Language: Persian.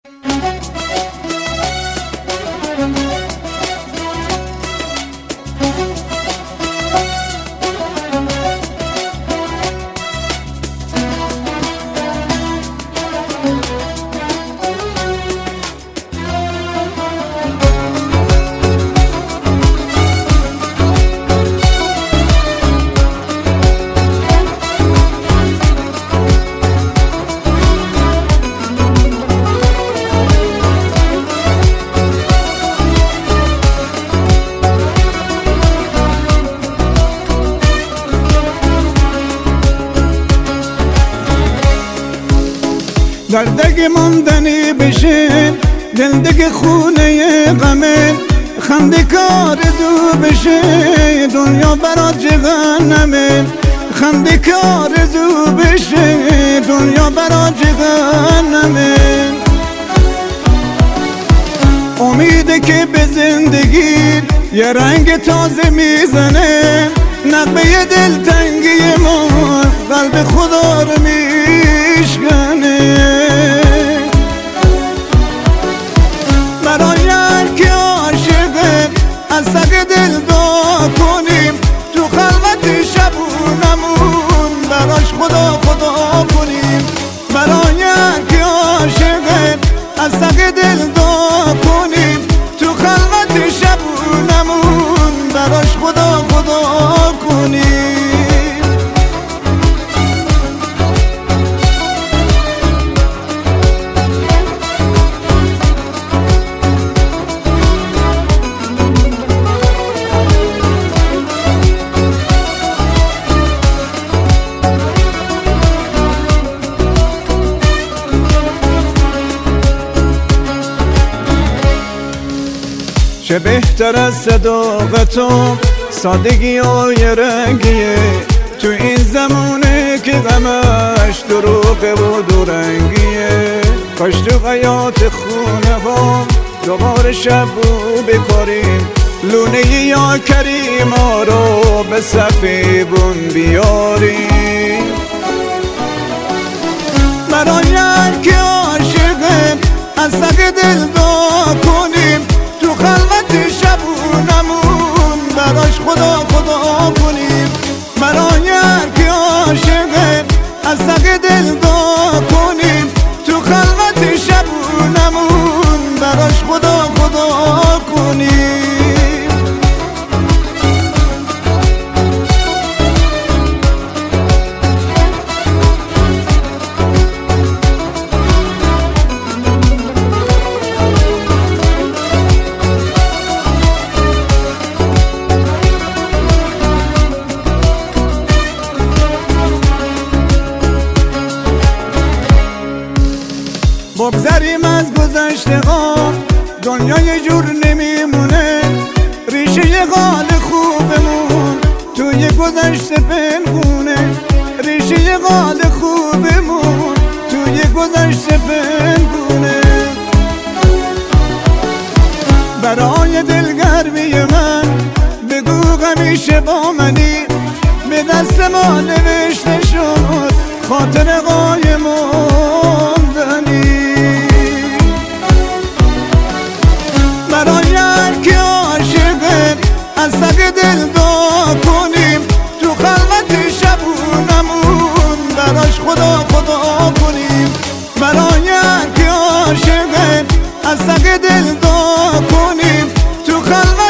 دردگی ماندنی بشه دلدگی خونه غمه خنده کار زو بشه دنیا برات جهنمه خنده کار زو بشه دنیا برات جهنمه امیده که به زندگی یه رنگ تازه میزنه نغمه دلتنگی ما قلب خدا رو میشکنه برای هر که عاشقه از سگ دل دعا کنیم تو خلوت شبونمون براش خدا کنیم برای هر که عاشقه از سگ دل دعا کنیم تو خلوت شبونمون براش خدا کنیم چه بهتر از صداقت و سادگی و یه رنگیه تو این زمونه که غمش دروغه و دورنگیه کاش تو حیات خونه ها دوباره شب رو بکاریم لونه یا کریما رو به صفیبون بیاریم برای هر که عاشقه از سگ دل دعا کنیم تو خلوت شبونمون براش خدا کنیم برای هر که عاشقه از سگ دل دعا کنیم تو خلوت شبونمون براش خدا کنیم بگذریم از گذشته ها دنیا یه جور نمیمونه ریشه قال خوبمون توی گذشته پنهونه ریشه قال خوبمون توی گذشته پنهونه برای دلگرمی من بگو همیشه با منی به دست ما نوشته شد خاطر قایموندنی برای هر که عاشقه از سگ دل دعا کنیم تو خلوت شبونمون براش خدا کنیم برای هر که عاشقه از سگ دل دعا کنیم تو خلوت